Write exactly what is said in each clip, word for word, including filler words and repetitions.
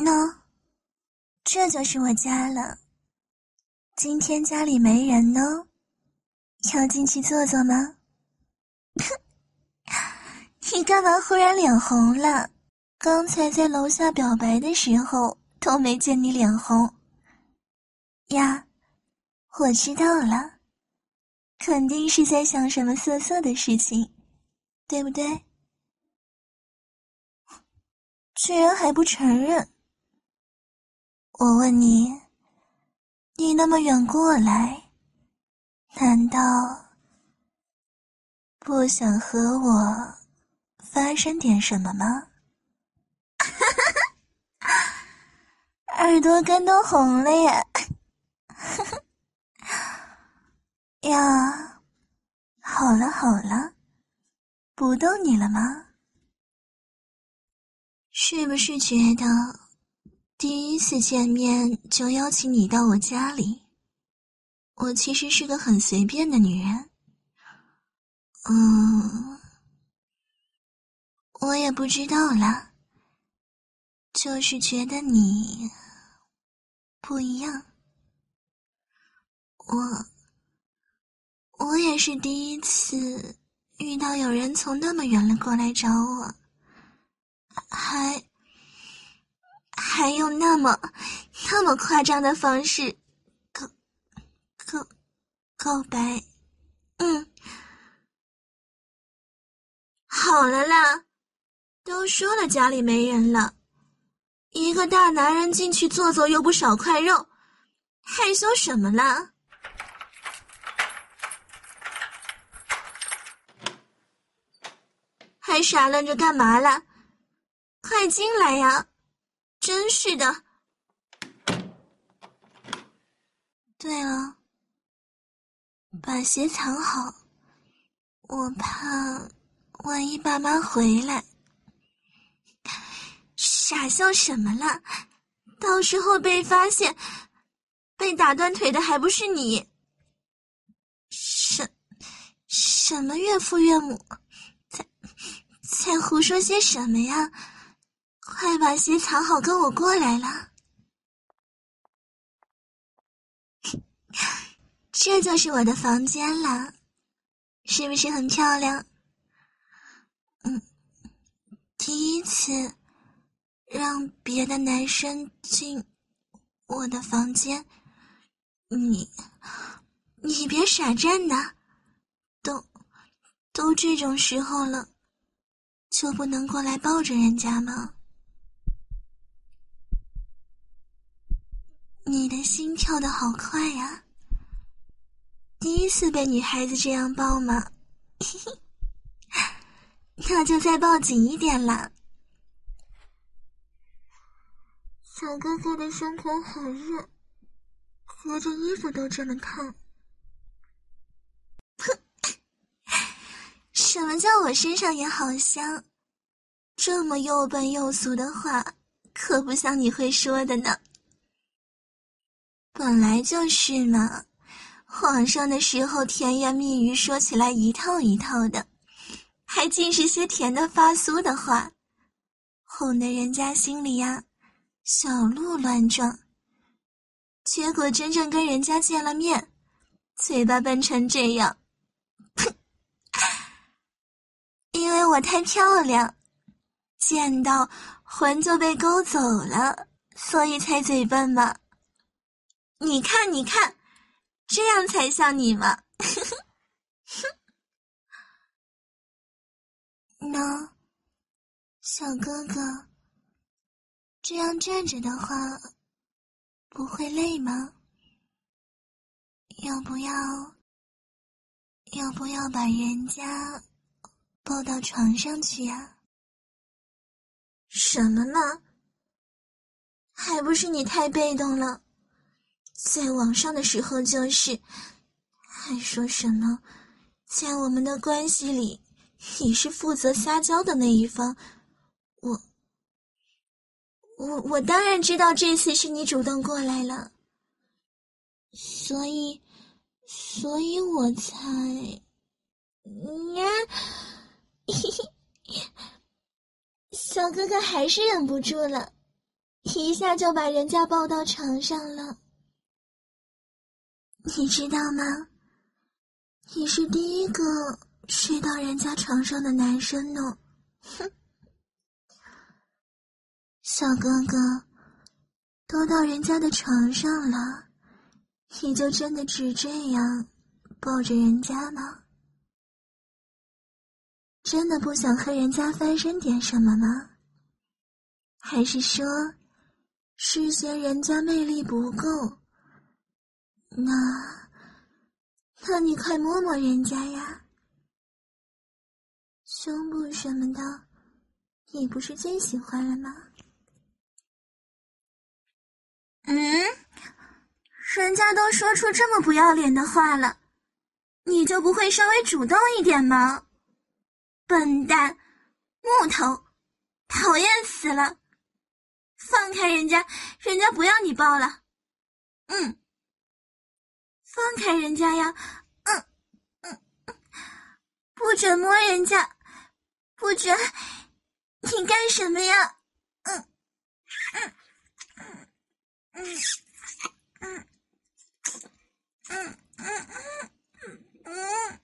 喏，这就是我家了。今天家里没人呢，要进去坐坐吗？你干嘛忽然脸红了？刚才在楼下表白的时候都没见你脸红。呀，我知道了，肯定是在想什么色色的事情，对不对？居然还不承认。我问你，你那么远过来，难道不想和我发生点什么吗？耳朵根都红了耶！呀，好了好了，不逗你了吗？是不是觉得第一次见面就邀请你到我家里，我其实是个很随便的女人？嗯，我也不知道啦，就是觉得你不一样。我我也是第一次遇到有人从那么远了过来找我，还还用那么那么夸张的方式告告告白。嗯，好了啦，都说了家里没人了，一个大男人进去坐坐又不少块肉，害羞什么啦？还傻愣着干嘛啦？快进来呀！真是的。对了，把鞋藏好，我怕万一爸妈回来。傻笑什么啦？到时候被发现，被打断腿的还不是你？什什么岳父岳母？在在胡说些什么呀？快把鞋藏好，跟我过来了。这就是我的房间了，是不是很漂亮？嗯，第一次让别的男生进我的房间，你你别傻站呐，都都这种时候了，就不能过来抱着人家吗？你的心跳得好快呀，第一次被女孩子这样抱吗？那就再抱紧一点啦。小哥哥的胸口好热，隔着衣服都这么烫。什么叫我身上也好香？这么又笨又俗的话，可不像你会说的呢。本来就是嘛，皇上的时候甜言蜜语说起来一套一套的，还尽是些甜的发酥的话，哄得人家心里呀小鹿乱撞。结果真正跟人家见了面，嘴巴笨成这样。因为我太漂亮，见到魂就被勾走了，所以才嘴笨嘛。你看你看，这样才像你嘛。喏，小哥哥，这样站着的话不会累吗？要不要要不要把人家抱到床上去啊？什么嘛，还不是你太被动了，在网上的时候就是，还说什么在我们的关系里你是负责撒娇的那一方。我我我当然知道这次是你主动过来了，所以所以我才呀，小哥哥还是忍不住了。 一下就把人家抱到床上了。你知道吗？你是第一个睡到人家床上的男生呢。哼，小哥哥，都到人家的床上了，你就真的只这样抱着人家吗？真的不想和人家发生点什么吗？还是说是嫌人家魅力不够？那那你快摸摸人家呀，胸部什么的你不是最喜欢了吗？嗯，人家都说出这么不要脸的话了，你就不会稍微主动一点吗？笨蛋，木头，讨厌死了！放开人家，人家不要你抱了。嗯，放开人家呀！嗯嗯嗯，不准摸人家，不准！你干什么呀？嗯嗯嗯嗯嗯嗯嗯嗯嗯。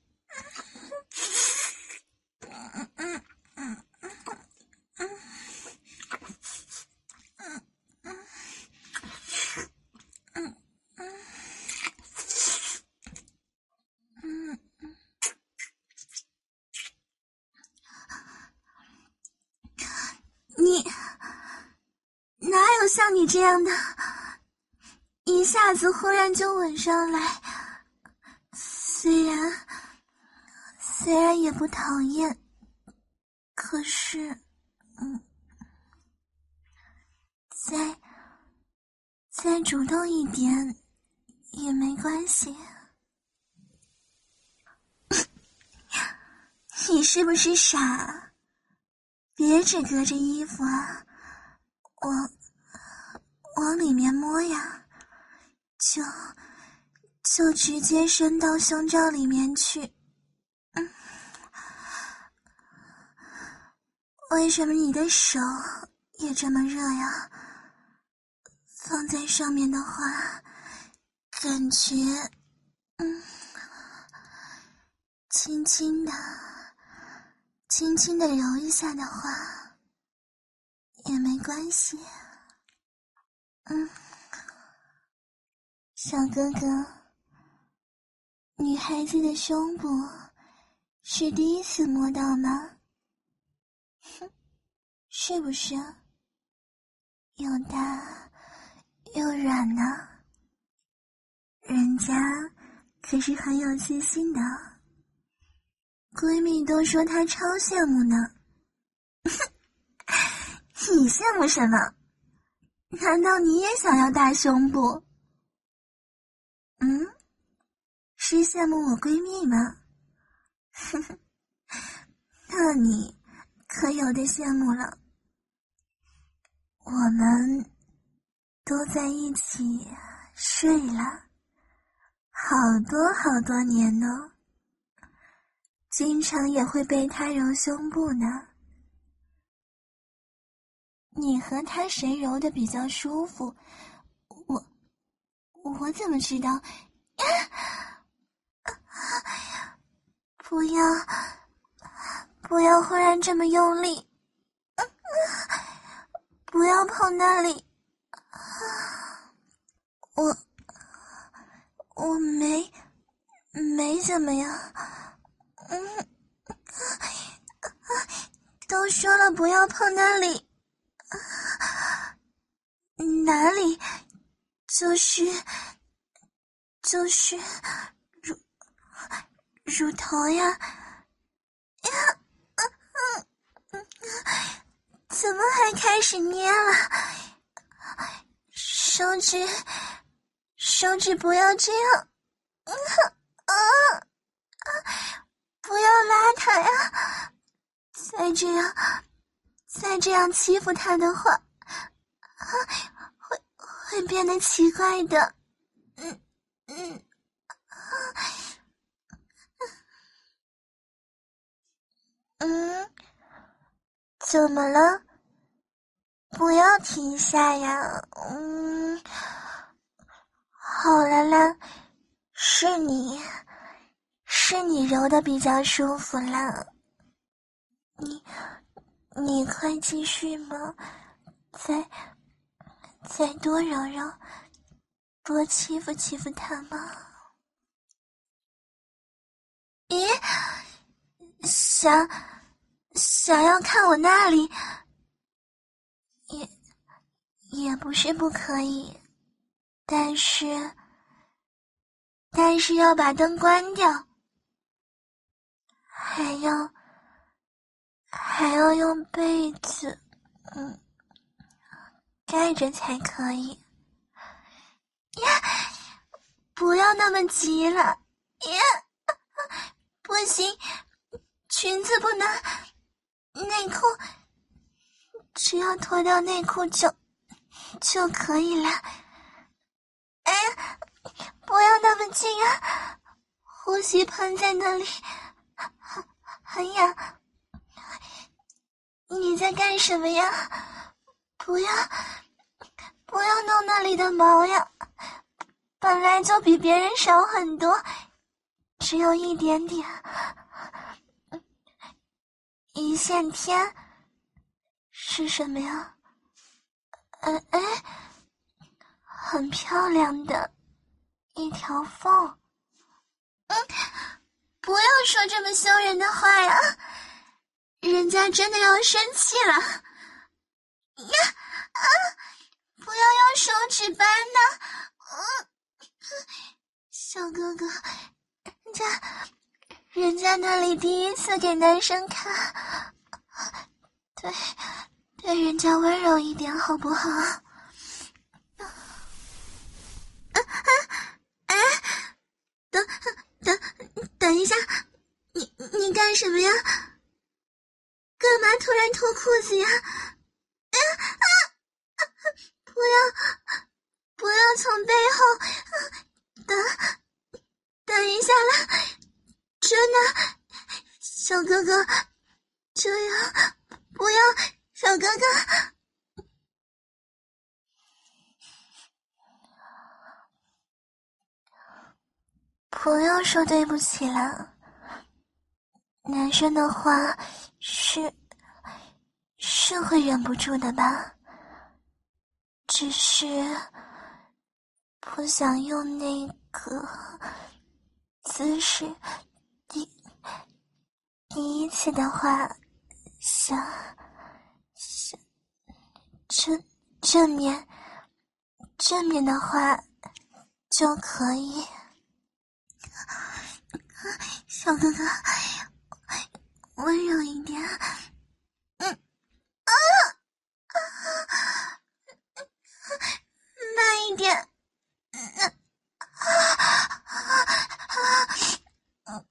你哪有像你这样的，一下子忽然就吻上来？虽然虽然也不讨厌，可是，嗯，再再主动一点也没关系。你是不是傻？别只隔着衣服啊，往往里面摸呀，就就直接伸到胸罩里面去。嗯，为什么你的手也这么热呀？放在上面的话，感觉，嗯，轻轻的，轻轻的揉一下的话，也没关系。嗯，小哥哥，女孩子的胸部是第一次摸到吗？哼，是不是？又大又软呢？人家可是很有自信的，闺蜜都说她超羡慕呢。你羡慕什么？难道你也想要大胸部？嗯，是羡慕我闺蜜吗？呵呵，那你可有的羡慕了。我们都在一起睡了好多好多年呢，经常也会被他揉胸部呢。你和他谁揉的比较舒服？我我怎么知道？不要不要忽然这么用力，不要碰那里。我我没没怎么样。嗯，都说了不要碰那里。哪里？就是就是乳乳头呀呀！嗯嗯，怎么还开始捏了？手指手指不要这样！嗯啊啊！不要拉他呀！再这样再这样欺负他的话，啊，会会变得奇怪的。嗯嗯，嗯，怎么了？ 不要停下呀，嗯，好了啦，是你，是你揉的比较舒服啦，你，你快继续嘛，再，再多揉揉，多欺负欺负他嘛。咦，想，想要看我那里，也，也不是不可以，但是，但是要把灯关掉，还要，还要用被子，嗯，盖着才可以。呀，不要那么急了，呀，不行，裙子不能，内裤，只要脱掉内裤就，就可以了。哎呀，不要那么近啊，呼吸喷在那里，很很痒。你在干什么呀？不要，不要弄那里的毛呀，本来就比别人少很多，只有一点点，一线天是什么呀？哎哎，很漂亮的一条缝。嗯，不要说这么羞人的话呀，人家真的要生气了。呀啊！不要用手指扳呢，嗯，小哥哥，人家，人家那里第一次给男生看，对，对人家温柔一点好不好？啊啊啊！等等等一下，你你干什么呀？干嘛突然脱裤子呀？啊啊！不要不要从背后，等等一下啦，真的，小哥哥，这样不要，小哥哥。不用说对不起了，男生的话是是会忍不住的吧，只是不想用那个姿势，第第一次的话想想正正面正面的话就可以。小哥哥，温柔一点。嗯啊啊，慢一点。嗯啊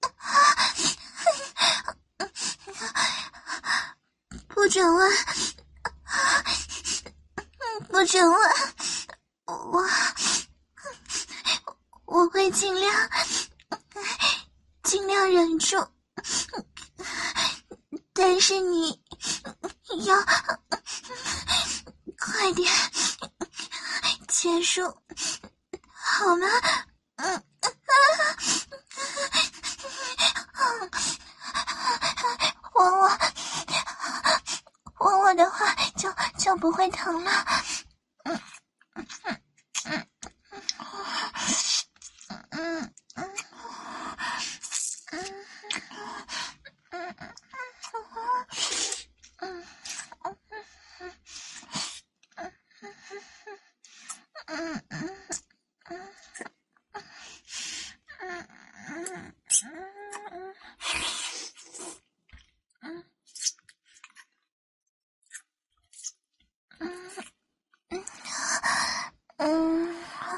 啊，不准问，不准问，我我会尽量尽量忍住，但是你要快点结束好吗？嗯，吻我，吻我的话就就不会疼了。嗯嗯嗯嗯嗯嗯嗯。嗯，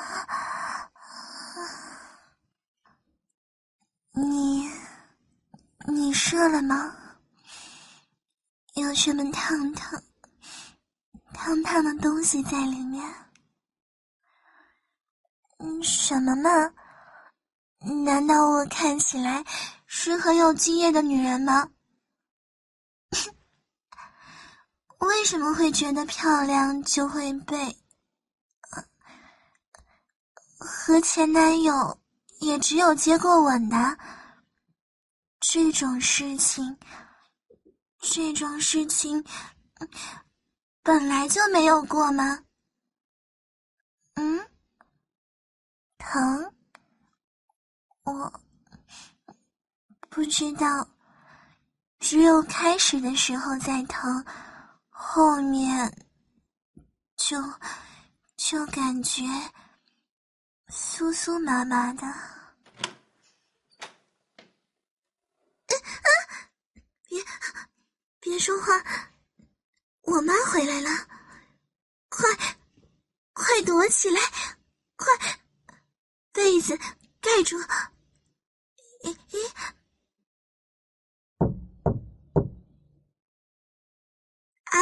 你你射了吗？有什么烫烫烫烫的东西在里面？嗯，什么嘛？难道我看起来是很有经验的女人吗？为为什么会觉得漂亮就会被、呃、和前男友也只有接过吻的这种事情，这种事情本来就没有过吗？嗯？疼？我不知道，只有开始的时候在疼，后面就就感觉酥酥麻麻的。别别说话，我妈回来了，快快躲起来，快被子盖住。咦咦，啊，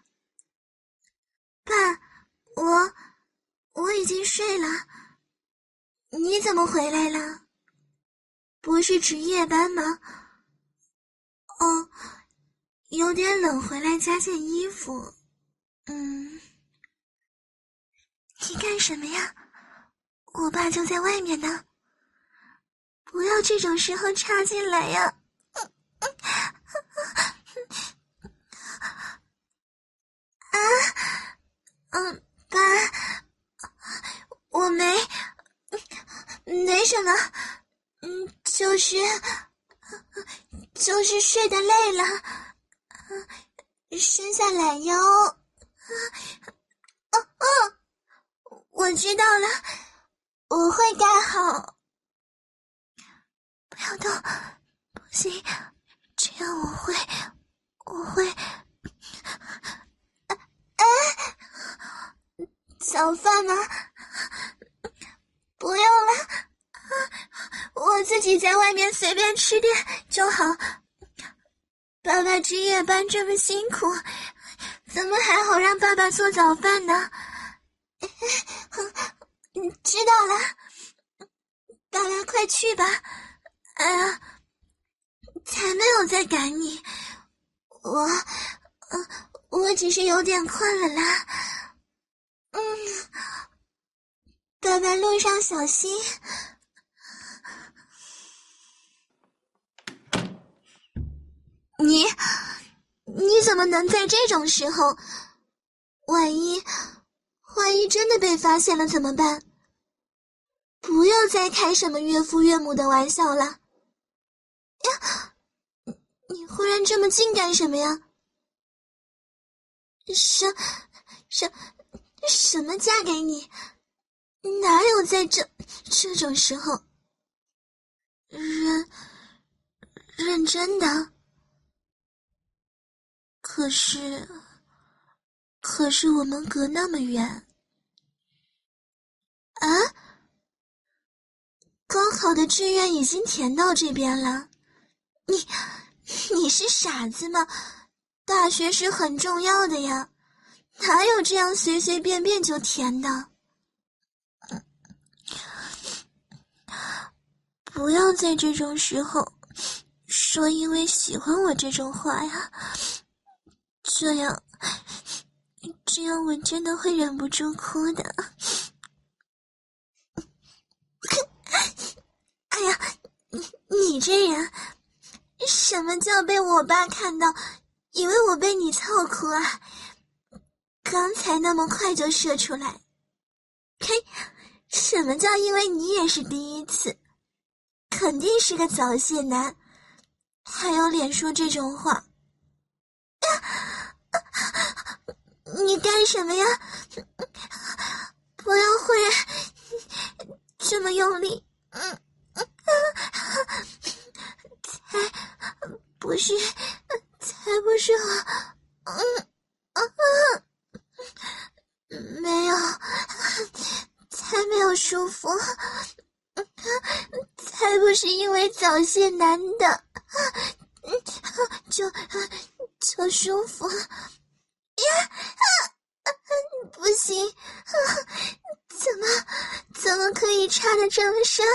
爸，我我已经睡了，你怎么回来了？不是值夜班吗？哦，有点冷，回来加件衣服。嗯，你干什么呀？我爸就在外面呢，不要这种时候插进来呀。啊，嗯，爸，我没没什么，嗯，就是就是睡得累了，伸下懒腰。哦哦，我知道了，我会盖好。不要动，不行，这样我会我会哎，早饭吗？不用了，我自己在外面随便吃点就好。爸爸值夜班这么辛苦，怎么还好让爸爸做早饭呢？知道了，爸爸快去吧。哎呀，才没有在赶你，我，呃，我只是有点困了啦。嗯，爸爸路上小心。你，你怎么能在这种时候？万一，万一真的被发现了怎么办？不要再开什么岳父岳母的玩笑了。呀，你忽然这么近干什么呀？什什什么嫁给你？哪有在这这种时候？认认真的？可是可是我们隔那么远。啊？高考的志愿已经填到这边了，你你是傻子吗？大学是很重要的呀，哪有这样随随便便就填的？不要在这种时候说因为喜欢我这种话呀，这样这样我真的会忍不住哭的。哎呀，你你这人，什么叫被我爸看到以为我被你操哭啊？刚才那么快就射出来，嘿，什么叫因为你也是第一次？肯定是个早泄男，还有脸说这种话。你干什么呀？不要忽然这么用力。嗯，才不是，才不是我。嗯嗯，没有，才没有舒服，才不是因为早泄男的，就就舒服。呀，不行，怎么怎么可以插得这么深？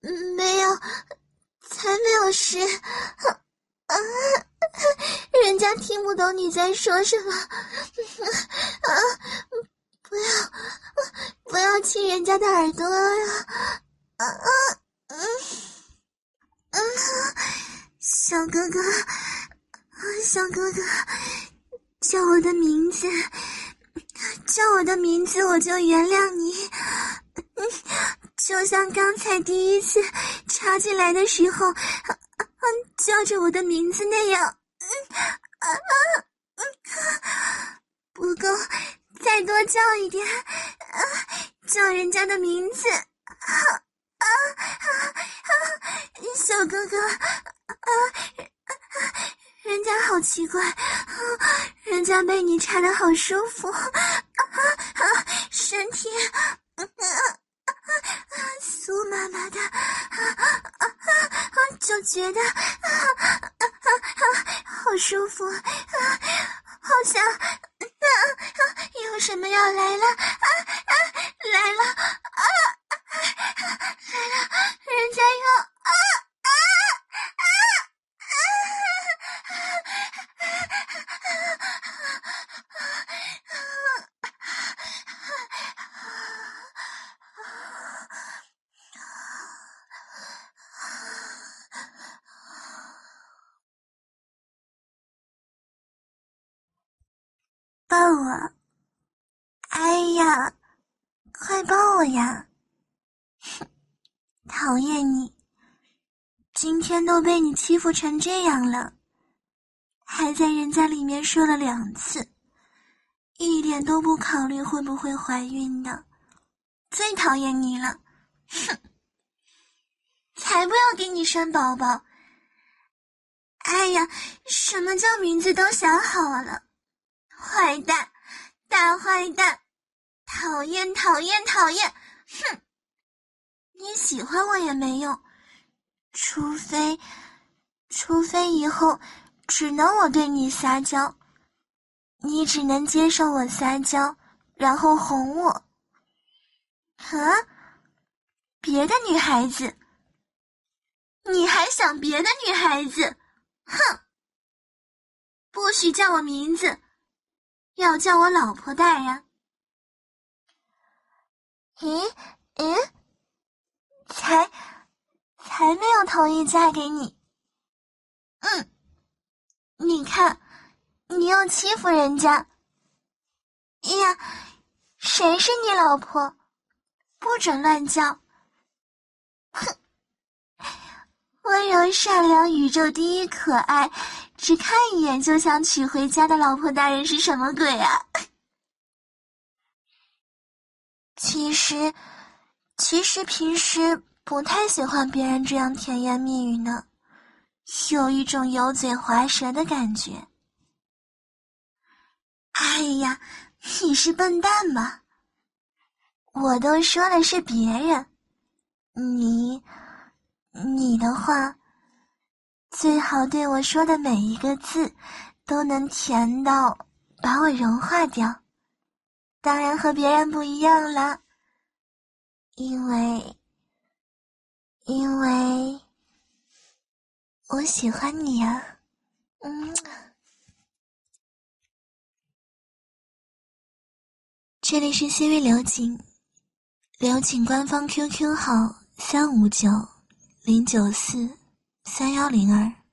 没有，才没有湿。啊，人家听不懂你在说什么。啊，不要，不要亲人家的耳朵呀！啊啊，嗯嗯，小哥哥，小哥哥，叫我的名字，叫我的名字，我就原谅你。嗯，就像刚才第一次插进来的时候，叫着我的名字那样。嗯啊啊嗯，不够，再多叫一点，啊，叫人家的名字。啊啊啊啊！小哥哥，啊，人家好奇怪，啊，人家被你插得好舒服，啊啊，身体，啊啊啊，酥麻麻的，啊啊啊，就觉得啊啊啊啊，好舒服，啊，好像啊啊，有什么要来了，啊啊，来了，啊啊，来了，人家要啊啊啊抱我！哎呀，快抱我呀！哼，讨厌你，今天都被你欺负成这样了，还在人家里面说了两次，一点都不考虑会不会怀孕的，最讨厌你了！哼，才不要给你生宝宝！哎呀，什么叫名字都想好了？坏蛋，大坏蛋，讨厌讨厌讨厌！哼，你喜欢我也没用，除非除非以后只能我对你撒娇，你只能接受我撒娇，然后哄我。啊？别的女孩子？你还想别的女孩子？哼！不许叫我名字，要叫我老婆大人。咦咦，才才没有同意嫁给你。嗯，你看，你又欺负人家。呀，谁是你老婆？不准乱叫。哼，温柔善良、宇宙第一可爱，只看一眼就想娶回家的老婆大人是什么鬼啊？其实，其实平时不太喜欢别人这样甜言蜜语呢，有一种油嘴滑舌的感觉。哎呀，你是笨蛋吗？我都说的是别人，你，你的话，最好对我说的每一个字，都能甜到把我融化掉。当然和别人不一样啦，因为，因为，我喜欢你啊，嗯。这里是C微流景，留请官方 Q Q 号三五九零九四三幺零二。